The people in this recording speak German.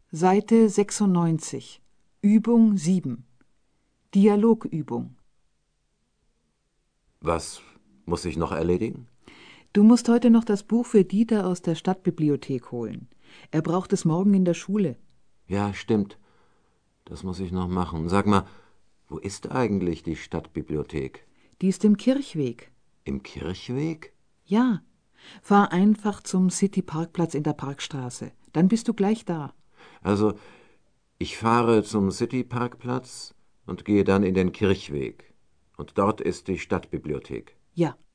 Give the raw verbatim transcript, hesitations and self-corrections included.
Seite sechsundneunzig, Übung sieben. Dialogübung. Was muss ich noch erledigen? Du musst heute noch das Buch für Dieter aus der Stadtbibliothek holen. Er braucht es morgen in der Schule. Ja, stimmt. Das muss ich noch machen. Sag mal, wo ist eigentlich die Stadtbibliothek? Die ist im Kirchweg. Im Kirchweg? Ja. Fahr einfach zum City-Parkplatz in der Parkstraße. Dann bist du gleich da. Also, ich fahre zum City-Parkplatz und gehe dann in den Kirchweg. Und dort ist die Stadtbibliothek. Ja.